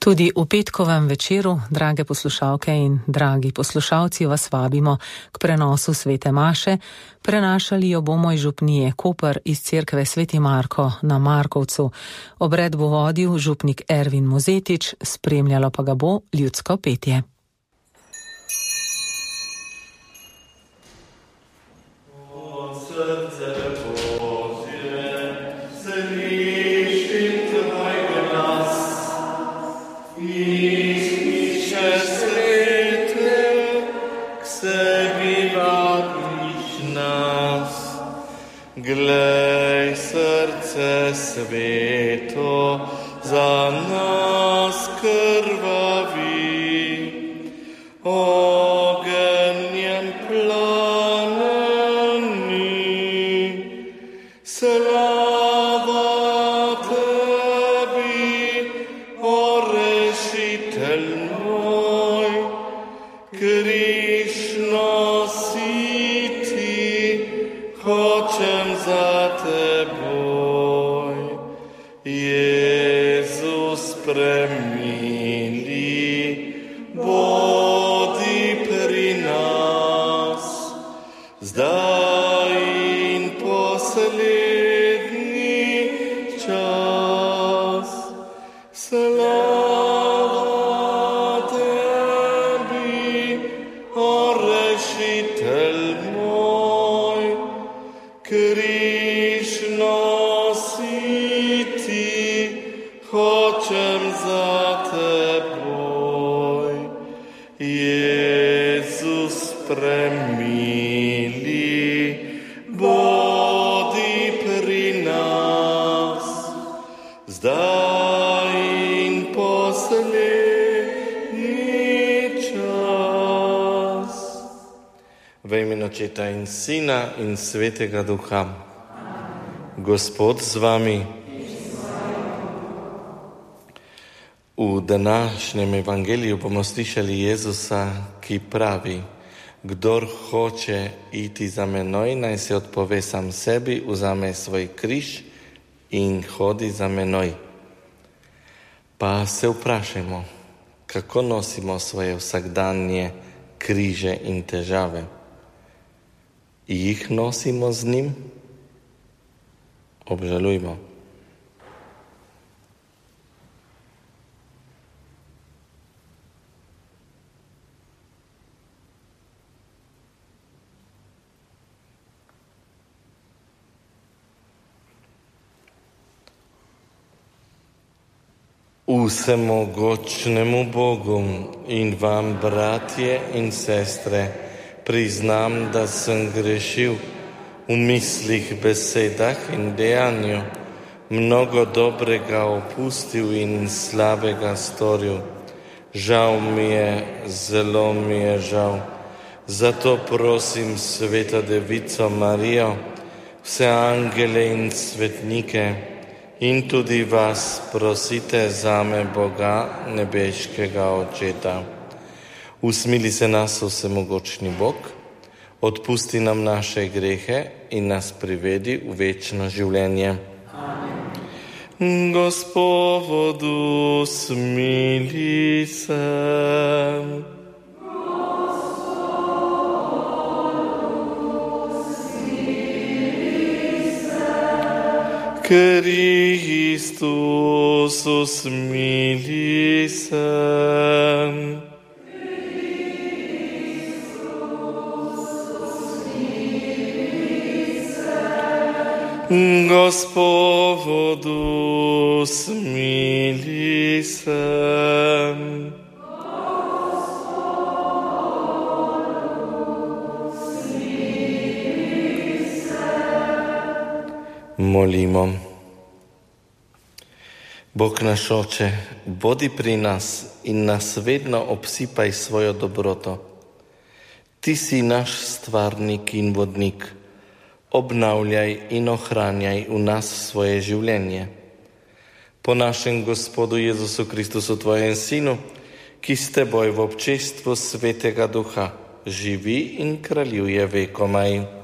Tudi v petkovem večeru, drage poslušalke in dragi poslušalci, vas vabimo k prenosu svete maše. Prenašali jo bomo iz župnije Koper iz cerkve Sveti Marko na Markovcu. Obred bo vodil župnik Ervin Mozetič, spremljalo pa ga bo ljudsko petje. Glej, srce sveto za nas krvavi, ognjem plameni, slava tebi, o rešitelj moj, Krišno si ti, hočem za teboj, Jezus premili, bodi pri nas, zdaj in poslednji čas. Slava tebi, o rešitelj moj, Krišno si ti, hočem za teboj, Jezus premili, bodi pri nas, zdaj in poslednji čas. V imenu Očeta in Sina in Svetega Duha. Gospod z vami. V današnjem evangeliju bomo slišali Jezusa, ki pravi: kdor hoče iti za menoj, naj se odpove sam sebi, vzame svoj križ in hodi za menoj. Pa se vprašajmo, kako nosimo svoje vsakdanje križe in težave. Jih nosimo z njim? Obžalujmo. Vsemogočnemu Bogu in vam, bratje in sestre, priznam, da sem grešil v mislih, besedah in dejanju, mnogo dobrega opustil in slabega storil. Žal mi je, zelo mi je žal. Zato prosim Sveto Devico Marijo, vse angele in svetnike in tudi vas prosite zame, Boga, nebeškega Očeta. Usmili se nas, vsemogočni Bog, odpusti nam naše grehe in nas privedi v večno življenje. Amen. Gospodu, smili se. Kristus, smili se. Gospodu, smili se. Molimo. Bog naš Oče, bodi pri nas in nas vedno obsipaj svojo dobroto. Ti si naš stvarnik in vodnik. Obnavljaj in ohranjaj v nas svoje življenje. Po našem Gospodu Jezusu Kristusu, tvojem Sinu, ki s teboj v občestvu Svetega Duha živi in kraljuje vekomaj.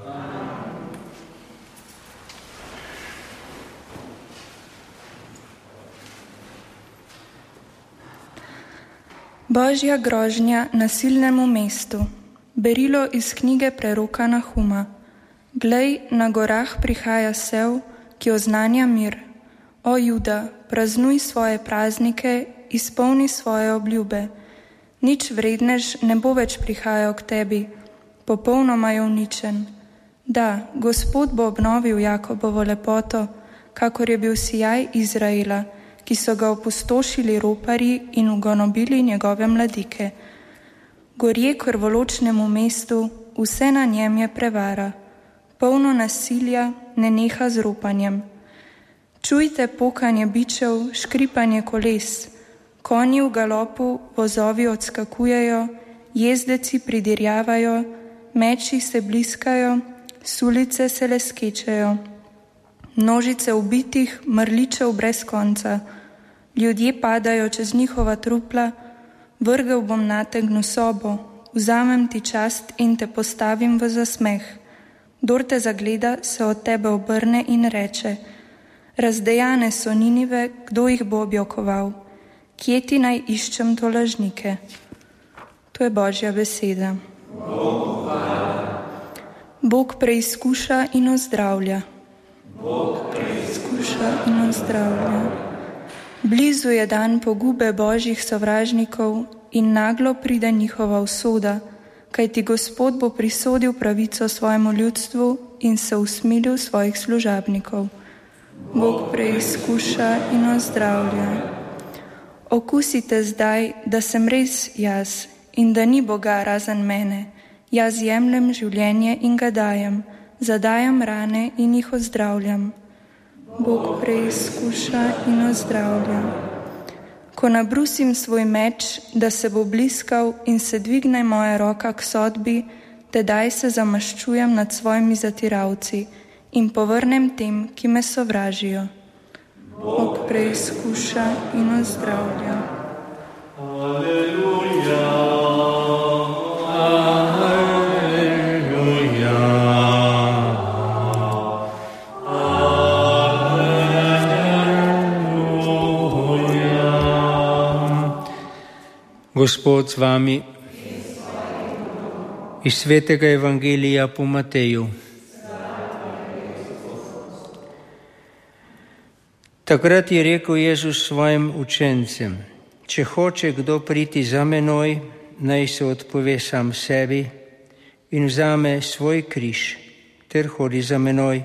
Božja grožnja nasilnemu mestu. Berilo iz knjige preroka Nahuma. Glej, na gorah prihaja sev, ki oznanja mir. O Juda, praznuj svoje praznike, izpolni svoje obljube. Nič vrednež ne bo več prihajal k tebi, popolnoma je uničen. Da, Gospod bo obnovil Jakobovo lepoto, kakor je bil sijaj Izraela, ki so ga opustošili roparji in ugonobili njegove mladike. Gorje krvoločnemu mestu, vse na njem je prevara. Polno nasilja, ne neha z ropanjem. Čujte pokanje bičev, škripanje koles. Konji v galopu, vozovi odskakujejo, jezdeci pridirjavajo, meči se bliskajo, sulice se leskečejo. Množice ubitih, mrličev brez konca. Ljudje padajo čez njihova trupla, vrgel bom nate gnusobo, vzamem ti čast in te postavim v zasmeh. Kdor te zagleda, se od tebe obrne in reče: razdejane so Ninive, kdo jih bo objokoval? Kje ti naj iščem to lažnike? To je Božja beseda. Bog preizkuša in ozdravlja. Blizu je dan pogube Božjih sovražnikov in naglo pride njihova usoda, kajti Gospod bo prisodil pravico svojemu ljudstvu in se usmilil svojih služabnikov. Bog preizkuša in ozdravlja. Okusite zdaj, da sem res jaz in da ni Boga razen mene. Jaz jemljem življenje in ga dajem, zadajam rane in jih ozdravljam. Bog preizkuša in ozdravlja. Ko nabrusim svoj meč, da se bo bliskal in se dvigne moja roka k sodbi, tedaj se zamaščujem nad svojimi zatiralci in povrnem tem, ki me sovražijo. Bog preizkuša in ozdravlja. Aleluja, aleluja, aleluja. Gospod z vami. Iz svetega Evangelija po Mateju. Takrat je rekel Jezus svojim učencem: če hoče kdo priti za menoj, naj se odpove sam sebi in vzame svoj križ ter hodi za menoj.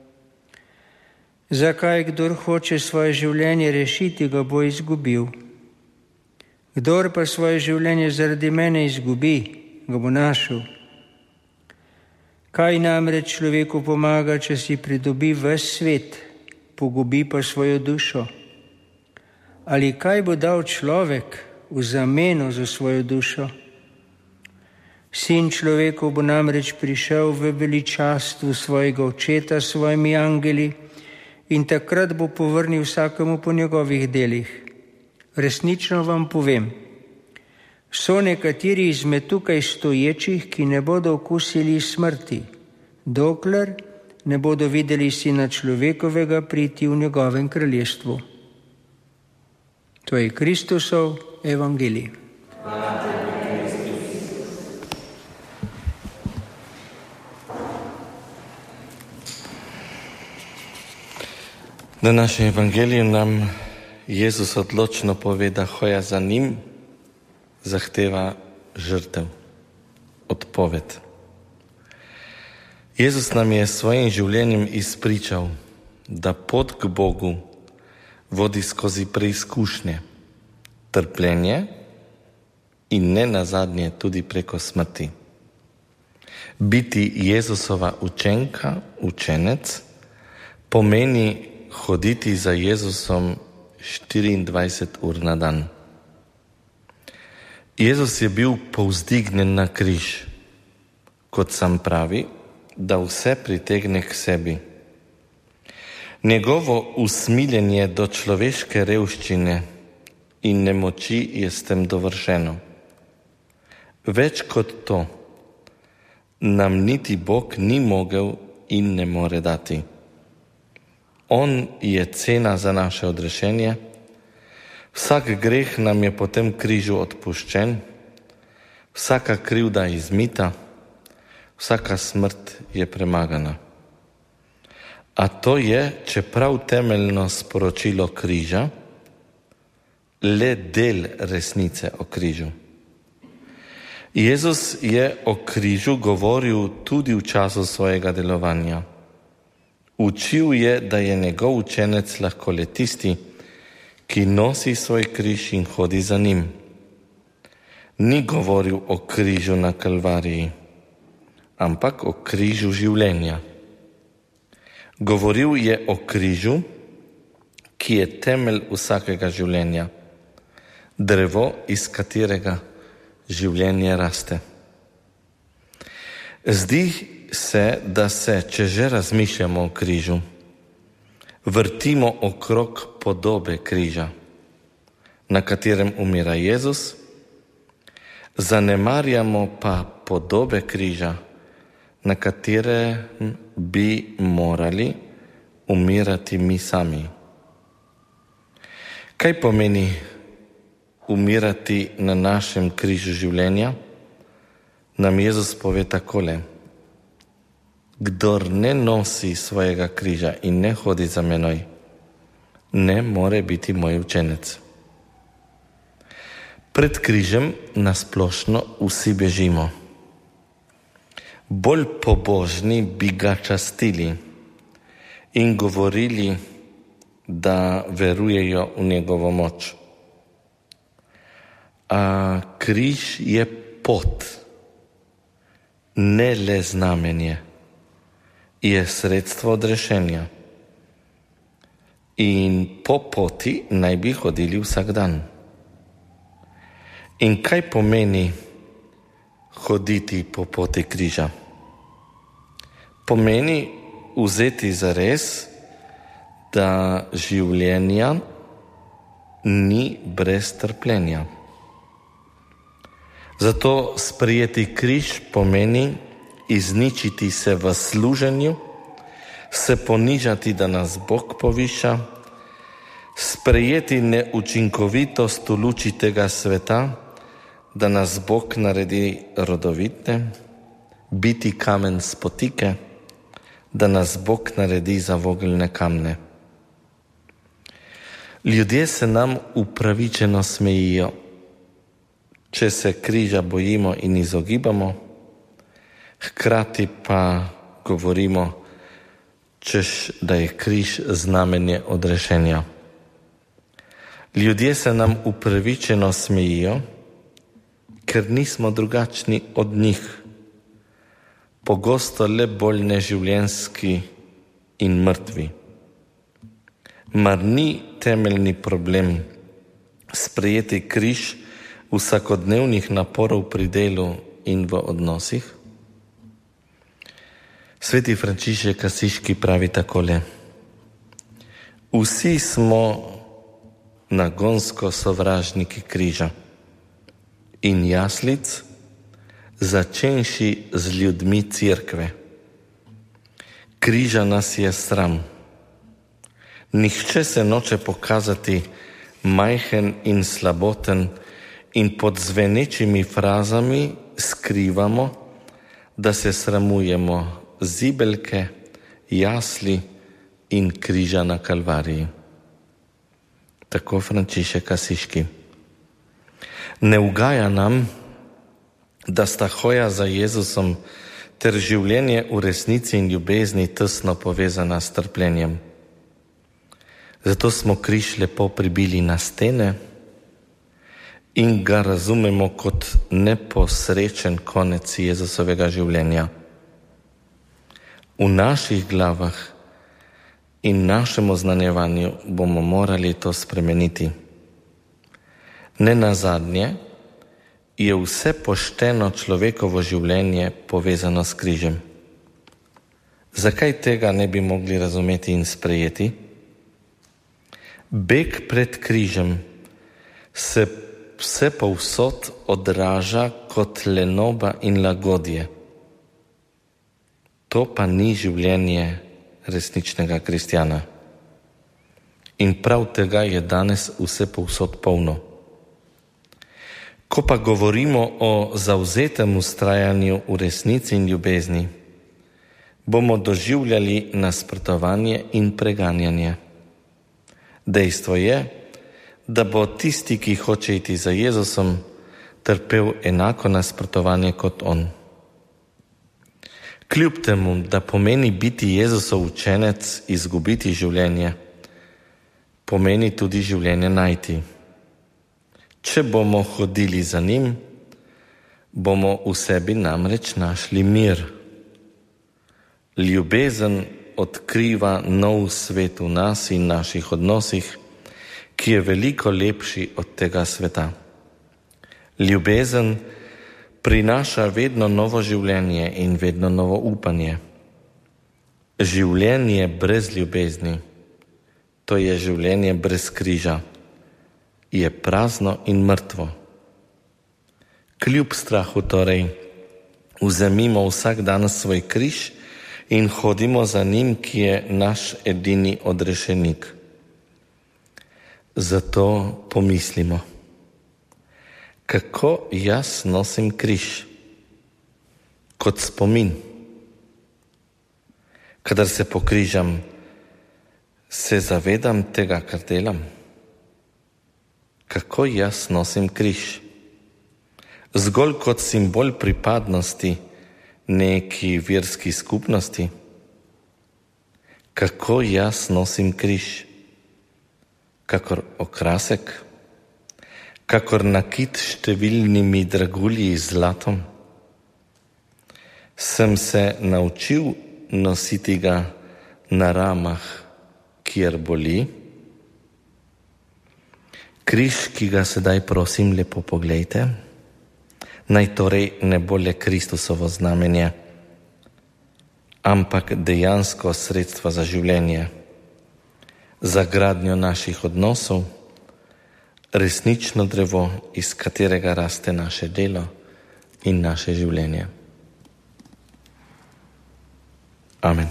Zakaj kdor hoče svoje življenje rešiti, ga bo izgubil. Kdor pa svoje življenje zaradi mene izgubi, ga bo našel. Kaj namreč človeku pomaga, če si pridobi ves svet, pogubi pa svojo dušo? Ali kaj bo dal človek v zameno za svojo dušo? Sin človekov bo namreč prišel v veličastvu svojega očeta s svojimi angeli in takrat bo povrnil vsakemu po njegovih delih. Resnično vam povem, so nekateri izmed tukaj stoječih, ki ne bodo okusili smrti, dokler ne bodo videli Sina človekovega priti v njegovem kraljestvu. To je Kristusov evangelij. Na našem evangeliju nam Jezus odločno pove, da hoja za njim zahteva žrtev, odpoved. Jezus nam je svojim življenjem izpričal, da pot k Bogu vodi skozi preizkušnje, trpljenje in ne nazadnje tudi preko smrti. Biti Jezusova učenka, učenec, pomeni hoditi za Jezusom 24 ur na dan. Jezus je bil povzdignjen na križ, kot sam pravi, da vse pritegne k sebi. Njegovo usmiljenje do človeške revščine in nemoči je s tem dovršeno. Več kot to nam niti Bog ni mogel in ne more dati. On je cena za naše odrešenje, v Vsak greh nam je po tem križu odpuščen, vsaka krivda izmita, vsaka smrt je premagana. A to je, čeprav temeljno sporočilo križa, le del resnice o križu. Jezus je o križu govoril tudi v času svojega delovanja. Učil je, da je njegov učenec lahko le tisti, ki nosi svoj križ in hodi za njim. Ni govoril o križu na Kalvariji, ampak o križu življenja. Govoril je o križu, ki je temelj vsakega življenja, drevo, iz katerega življenje raste. Zdi se, da se, če že razmišljamo o križu, vrtimo okrog podobe križa, na katerem umira Jezus, zanemarjamo pa podobe križa, na katere bi morali umirati mi sami. Kaj pomeni umirati na našem križu življenja? Nam Jezus pove takole: kdor ne nosi svojega križa in ne hodi za menoj, ne more biti moj učenec. Pred križem nasplošno vsi bežimo. Bolj pobožni bi ga častili in govorili, da verujejo v njegovo moč. A križ je pot, ne le znamenje, je sredstvo odrešenja. In po poti naj bi hodili vsak dan. In kaj pomeni hoditi po poti križa? Pomeni vzeti zares, da življenja ni brez trpljenja. Zato sprejeti križ pomeni izničiti se v služenju, se ponižati, da nas Bog poviša, sprejeti neučinkovitost v luči tega sveta, da nas Bog naredi rodovitne, biti kamen spotike, da nas Bog naredi za vogelne kamne. Ljudje se nam upravičeno smejijo, če se križa bojimo in izogibamo, hkrati pa govorimo, češ da je križ znamenje odrešenja. Ljudje se nam upravičeno smejijo, ker nismo drugačni od njih, pogosto le bolj neživljenjski in mrtvi. Mar ni temeljni problem sprejeti križ vsakodnevnih naporov pri delu in v odnosih? Sveti Frančišek Asiški pravi takole: vsi smo nagonsko sovražniki križa in jaslic, začenši z ljudmi cerkve. Križa nas je sram. Nihče se noče pokazati majhen in slaboten in pod zvenečimi frazami skrivamo, da se sramujemo zibelke, jasli in križa na Kalvariji. Tako Frančišek Asiški. Ne ugaja nam, da sta hoja za Jezusom ter življenje v resnici in ljubezni tesno povezana s trpljenjem. Zato smo križ lepo pribili na stene in ga razumemo kot neposrečen konec Jezusovega življenja. V naših glavah in našem oznanjevanju bomo morali to spremeniti. Nenazadnje je vse pošteno človekovo življenje povezano s križem. Zakaj tega ne bi mogli razumeti in sprejeti? Beg pred križem se vse povsod odraža kot lenoba in lagodje. To pa ni življenje resničnega kristjana. In prav tega je danes vse povsod polno. Ko pa govorimo o zavzetem vztrajanju v resnici in ljubezni, bomo doživljali nasprotovanje in preganjanje. Dejstvo je, da bo tisti, ki hoče iti za Jezusom, trpel enako nasprotovanje kot on. Kljub temu, da pomeni biti Jezusov učenec, izgubiti življenje, pomeni tudi življenje najti. Če bomo hodili za njim, bomo v sebi namreč našli mir. Ljubezen odkriva nov svet v nas in naših odnosih, ki je veliko lepši od tega sveta. Ljubezen prinaša vedno novo življenje in vedno novo upanje. Življenje brez ljubezni, to je življenje brez križa, je prazno in mrtvo. Kljub strahu torej vzemimo vsak dan svoj križ in hodimo za njim, ki je naš edini odrešenik. Zato pomislimo, kako jaz nosim križ kot spomin. Kadar se pokrižam, se zavedam tega, kar delam. Kako jaz nosim križ? Zgolj kot simbol pripadnosti neki verski skupnosti? Kako jaz nosim križ? Kakor okrasek? Kakor nakit s številnimi dragulji z zlatom? Sem se naučil nositi ga na ramah, kjer boli? Križ, ki ga sedaj prosim lepo poglejte, naj torej ne bo le Kristusovo znamenje, ampak dejansko sredstvo za življenje, za gradnjo naših odnosov, resnično drevo, iz katerega raste naše delo in naše življenje. Amen.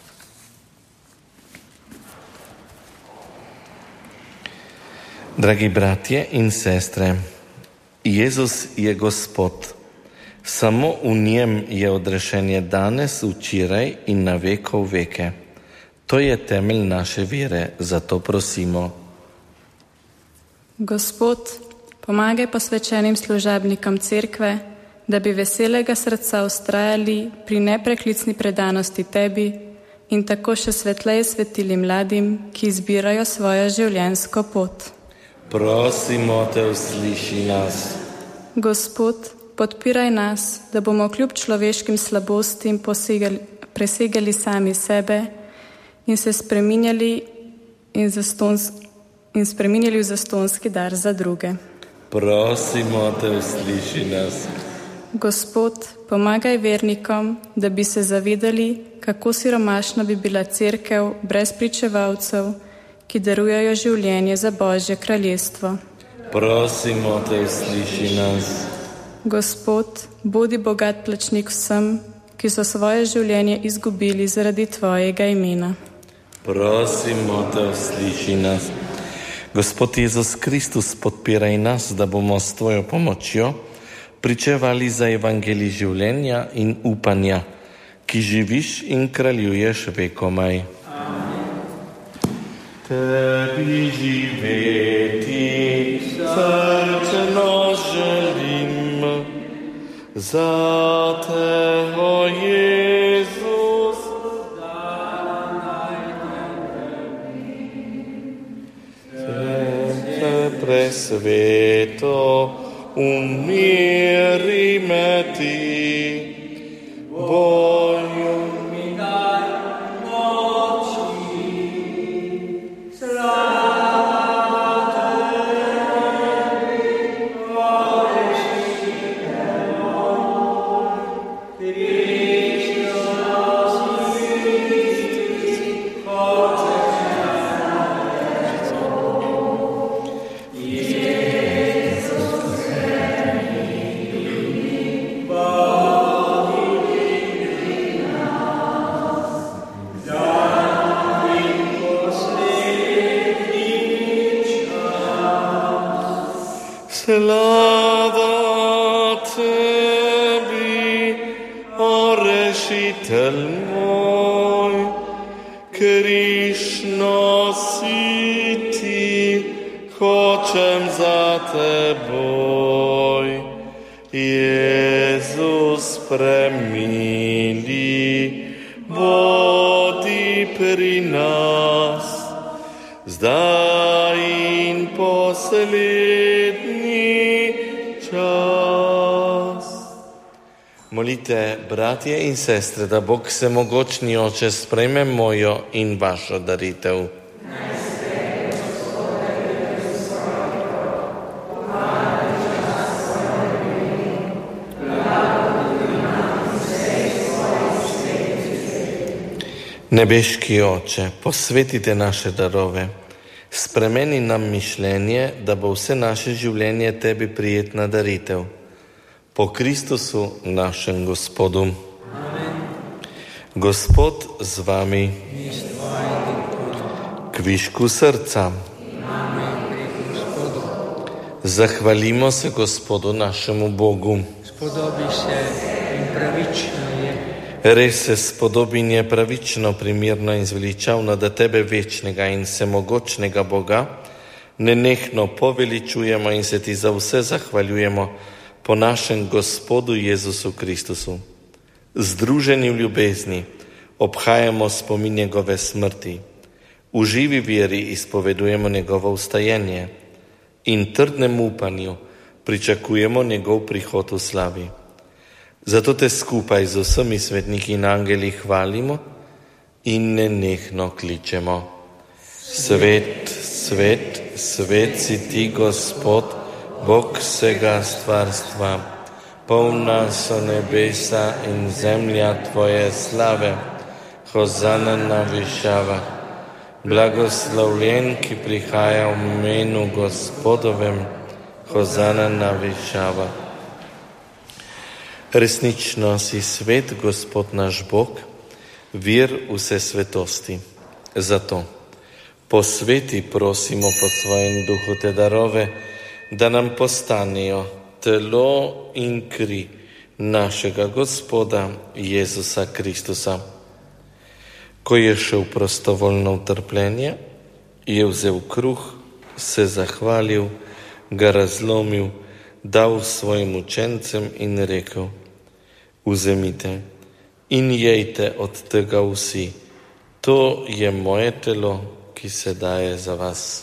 Dragi bratje in sestre, Jezus je Gospod. Samo v njem je odrešenje danes, včeraj in na vekov veke. To je temelj naše vere, zato prosimo. Gospod, pomagaj posvečenim služabnikom cerkve, da bi veselega srca vztrajali pri nepreklicni predanosti tebi in tako še svetleje svetili mladim, ki izbirajo svojo življenjsko pot. Prosimo te, usliši nas. Gospod, podpiraj nas, da bomo kljub človeškim slabostim presegali sami sebe in se spreminjali v zastonski dar za druge. Prosimo te, usliši nas. Gospod, pomagaj vernikom, da bi se zavedali, kako siromašna bi bila cerkev brez pričevalcev, ki darujejo življenje za Božje kraljestvo. Prosimo te, usliši nas. Gospod, bodi bogat plačnik vsem, ki so svoje življenje izgubili zaradi tvojega imena. Prosimo te, usliši nas. Gospod Jezus Kristus, podpiraj nas, da bomo s tvojo pomočjo pričevali za evangelij življenja in upanja, ki živiš in kraljuješ vekomaj. Tebi živeti srčeno želim, za te, o Jezus, Te presveto, umiri me ti, Boju mi daj moči, Slava tebi, o rešitelj moj, Krišno si ti, hočem za teboj. Jezus premili, bodi pri nas, zdaj in poslednji čas. Molite, bratje in sestre, da Bog Vsemogočni Oče sprejme mojo in vašo daritev. Nebeški Oče, posvetite naše darove, spremeni nam mišljenje, da bo vse naše življenje tebi prijetna daritev. Po Kristusu našem Gospodu. Amen. Gospod z vami. Kvišku srca. Zahvalimo se Gospodu našemu Bogu. Spodobi se in pravično je. Res se spodobi in je pravično, primirno in zveličavno, da tebe večnega in vsemogočnega Boga nenehno poveličujemo in se ti za vse zahvaljujemo po našem Gospodu Jezusu Kristusu. Združeni v ljubezni obhajamo spomin njegove smrti, v živi veri izpovedujemo njegovo vstajenje in trdnem upanju pričakujemo njegov prihod v slavi. Zato te skupaj z vsemi svetniki in angeli hvalimo in nenehno kličemo. Svet, svet, svet si ti, Gospod, Bog vsega stvarstva. Polna so nebesa in zemlja tvoje slave. Hozana na višavah. Blagoslovljen, ki prihaja v imenu Gospodovem. Hozana na višavah. Resnično si svet, Gospod naš Bog, vir vse svetosti. Zato posveti, prosimo po svojem duhu te darove, da nam postanejo telo in kri našega Gospoda Jezusa Kristusa. Ko je šel prostovoljno v trpljenje, je vzel kruh, se zahvalil, ga razlomil, dal svojim učencem in rekel: vzemite in jejte od tega vsi, to je moje telo, ki se daje za vas.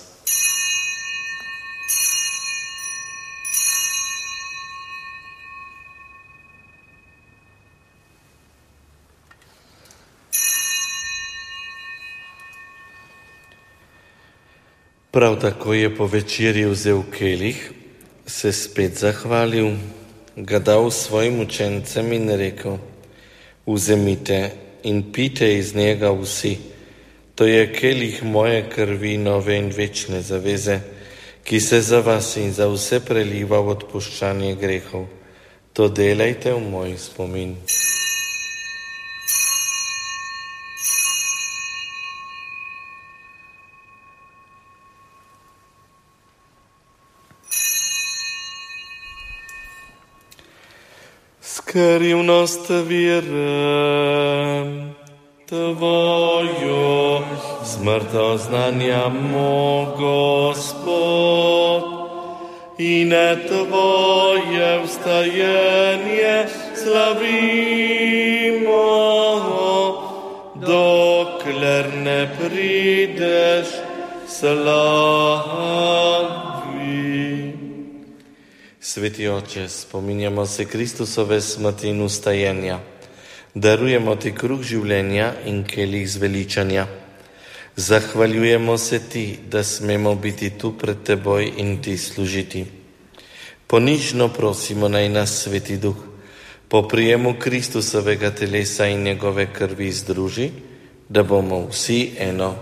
Prav tako je po večerji vzel kelih, se spet zahvalil, ga dal svojim učencem in rekel: vzemite in pijte iz njega vsi, to je kelih moje krvi nove in večne zaveze, ki se za vas in za vse preliva v odpuščanje grehov. To delajte v moj spomin. Skrivnost vire tvojo, smrto znanjamo, Gospod, in tvoje vstajenje slavimo, dokler ne prideš slavi. Sveti Oče, spominjamo se Kristusove smrti in vstajenja. Darujemo ti kruh življenja in kelih zveličanja. Zahvaljujemo se ti, da smemo biti tu pred teboj in ti služiti. Ponižno prosimo, naj nas Sveti Duh po prijemu Kristusovega telesa in njegove krvi združi, da bomo vsi eno.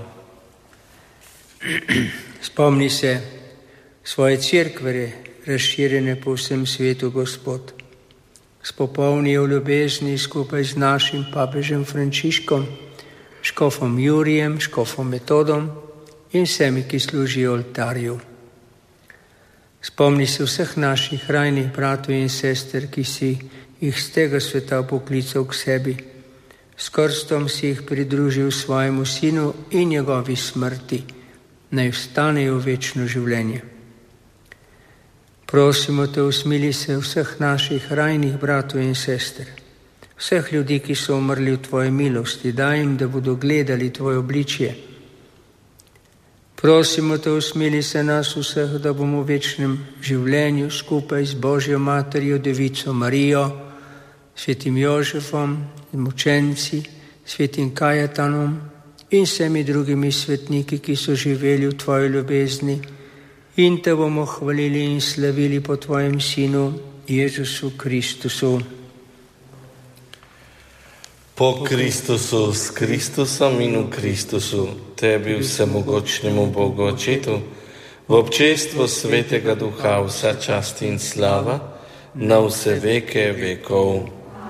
Spomni se svoje cerkve, razširjene po vsem svetu, Gospod. Spopolni je v ljubezni skupaj z našim papežem Frančiškom, škofom Jurijem, škofom Metodom in vsemi, ki služijo oltarju. Spomni se vseh naših rajnih bratov in sester, ki si jih z tega sveta poklical k sebi. S krstom si jih pridružil svojemu sinu in njegovi smrti, naj vstanejo v večno življenje. Prosimo te, usmili se vseh naših rajnih bratov in sester, vseh ljudi, ki so umrli v tvoji milosti, daj jim, da bodo gledali tvoje obličje. Prosimo te, usmili se nas vseh, da bomo v večnem življenju skupaj z Božjo materjo, Devico Marijo, svetim Jožefom, mučenci, svetim Kajetanom in vsemi drugimi svetniki, ki so živeli v tvoji ljubezni, in te bomo hvalili in slavili po tvojem sinu Jezusu Kristusu. Po Kristusu, s Kristusom in v Kristusu, tebi vsemogočnemu Bogu Očetu, v občestvu Svetega Duha vsa čast in slava, na vse veke vekov.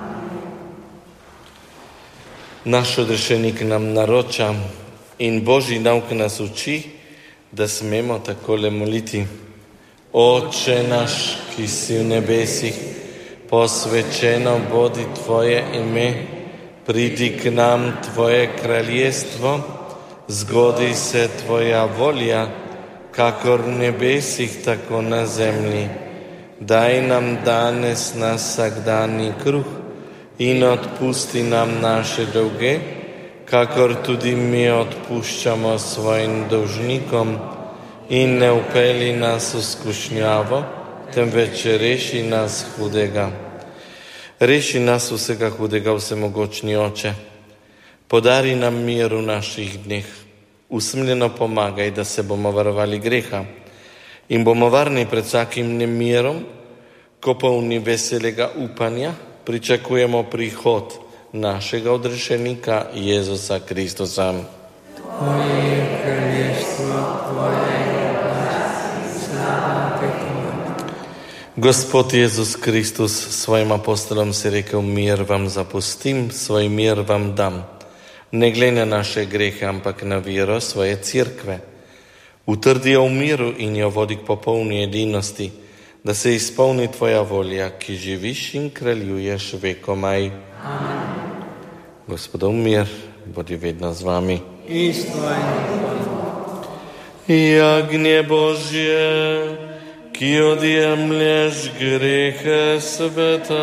Naš odrešenik nam naroča in Božji nauk nas uči, da smemo takole moliti. Oče naš, ki si v nebesih, posvečeno bodi tvoje ime, pridi k nam tvoje kraljestvo, zgodi se tvoja volja, kakor v nebesih, tako na zemlji. Daj nam danes naš vsakdanji kruh in odpusti nam naše dolge, kakor tudi mi odpuščamo svojim dolžnikom, in ne vpelji nas v skušnjavo, temveč reši nas hudega. Reši nas vsega hudega, vsemogočni Oče. Podari nam mir v naših dneh. Usmiljeno pomagaj, da se bomo varovali greha in bomo varni pred vsakim nemirom, ko polni veselega upanja pričakujemo prihod našega odrešenika Jezusa Kristusa. Tvoje je kraljestvo, tvoja je oblast, slava tebi. Gospod Jezus Kristus svojim apostolom si rekel, mir vam zapustim, svoj mir vam dam. Ne glede na naše grehe, ampak na vero svoje cerkve. Utrdi jo v miru in jo vodi k popolni edinosti, da se izpolni tvoja volja, ki živiš in kraljuješ vekomaj. Amen. Gospodov mir, bodi vedno z vami. In s tvojim. Jagnje Božje, ki odjemlješ grehe sveta,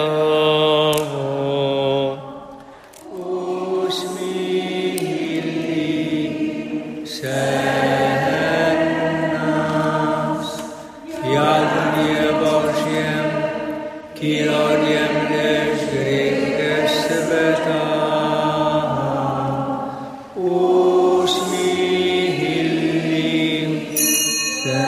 usmili se nas. Jagnje Božje, ki odjemlješ grehe sveta, usmili se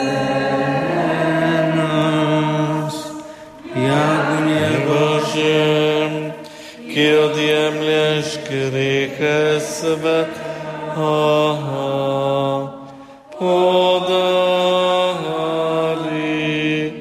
nas. Jagnje Božje, ki odjemlješ grehe sveta, podari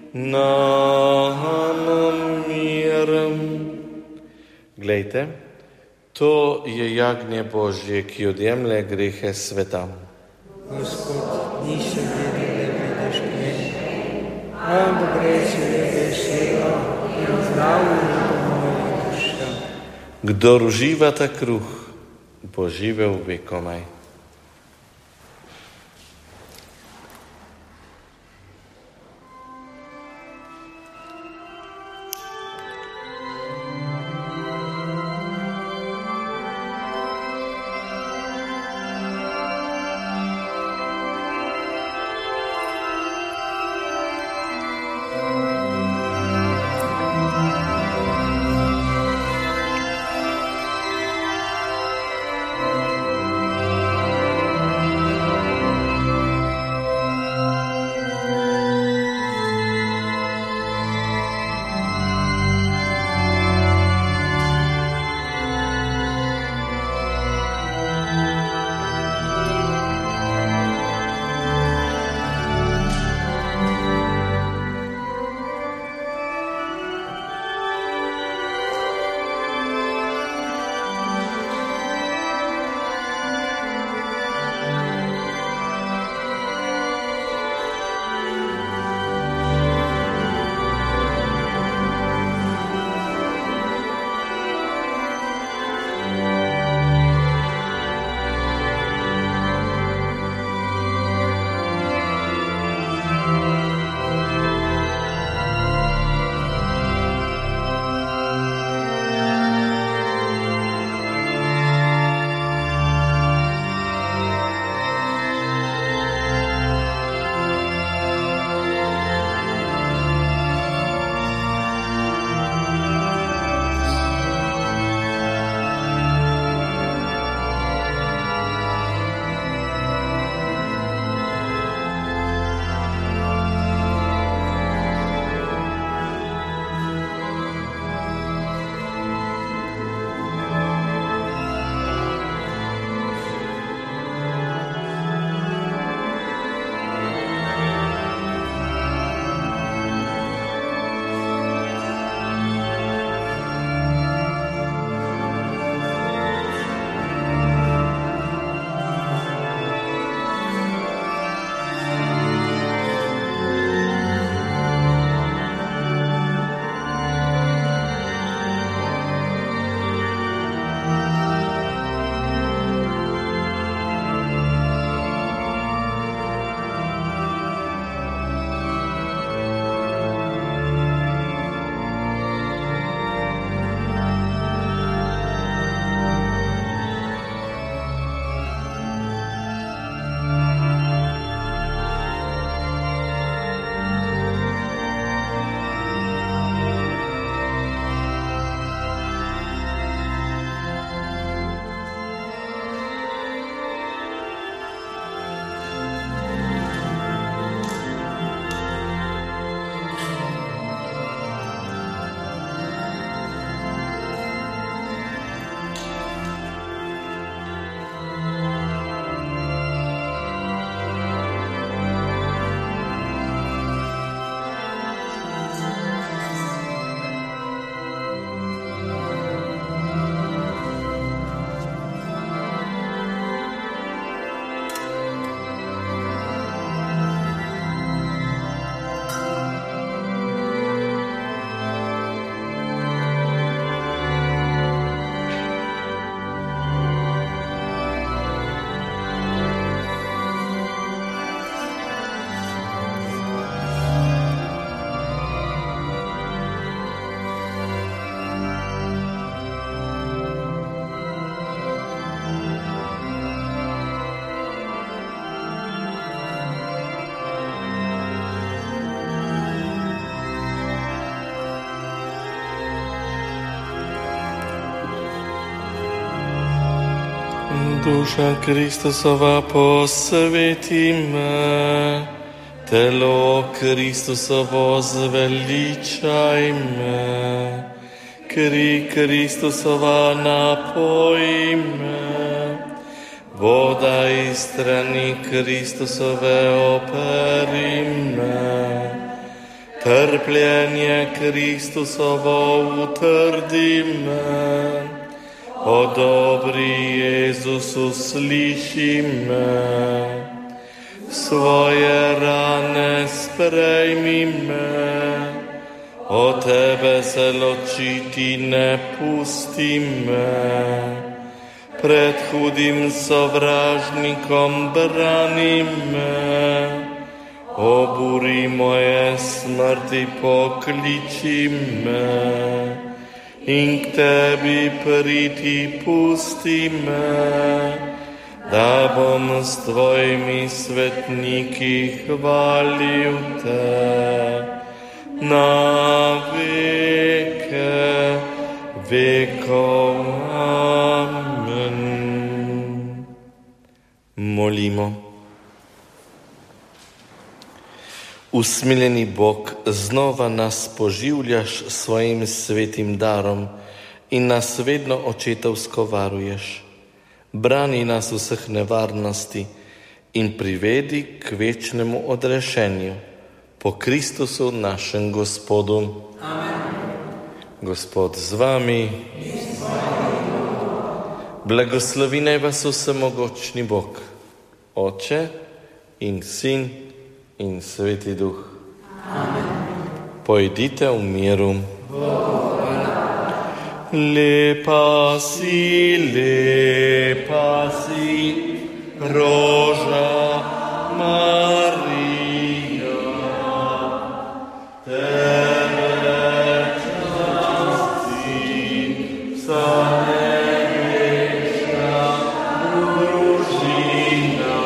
nam mir. Glejte, to je jagnje Božje, ki odjemlje grehe sveta. Gospod, nisem vedel, da vidiš mene, ampak reči le besedo in zdravljen bo moja duša. Kdor uživa ta kruh, bo živel vekomaj. Duša Kristusova posveti me, telo Kristusovo zveličaj me, kri Kristusova napoj me, voda iz strani Kristusove operi me, trpljenje Kristusovo utrdi me, o dobri Jezus usliši me, svoje rane sprejmi me, o tebe se ločiti ne pusti me, pred hudim sovražnikom brani me, oburi moje smrti pokliči me, in k tebi priti pusti me, da bom s tvojimi svetniki hvalil te na veke vekov. Amen. Molimo. Usmiljeni Bog, znova nas poživljaš svojim svetim darom in nas vedno očetovsko varuješ. Brani nas vseh nevarnosti in privedi k večnemu odrešenju. Po Kristusu našem Gospodu. Amen. Gospod z vami. Blagoslovi naj vas vsemogočni Bog, Oče in Sin in Sveti Duh. Amen. Pojdite v miru. Lepa si, roža Marija, tebe časti vsa nebeška družina.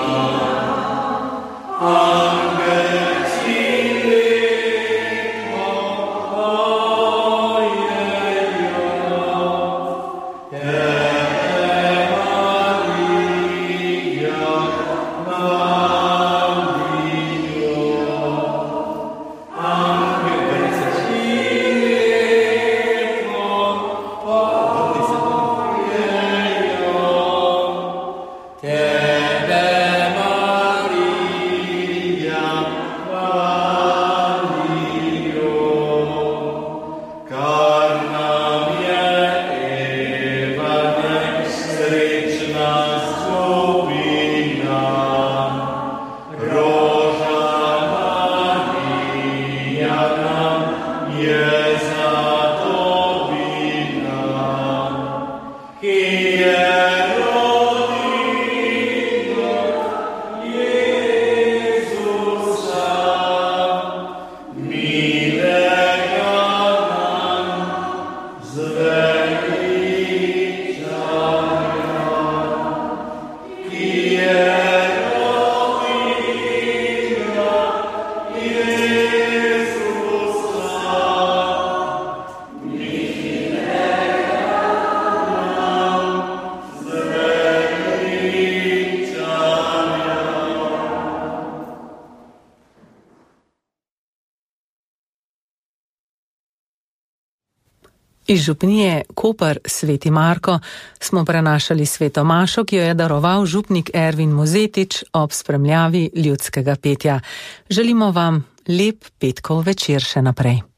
Iz župnije Koper Sveti Marko smo prenašali sveto mašo, ki jo je daroval župnik Ervin Mozetič ob spremljavi ljudskega petja. Želimo vam lep petkov večer še naprej.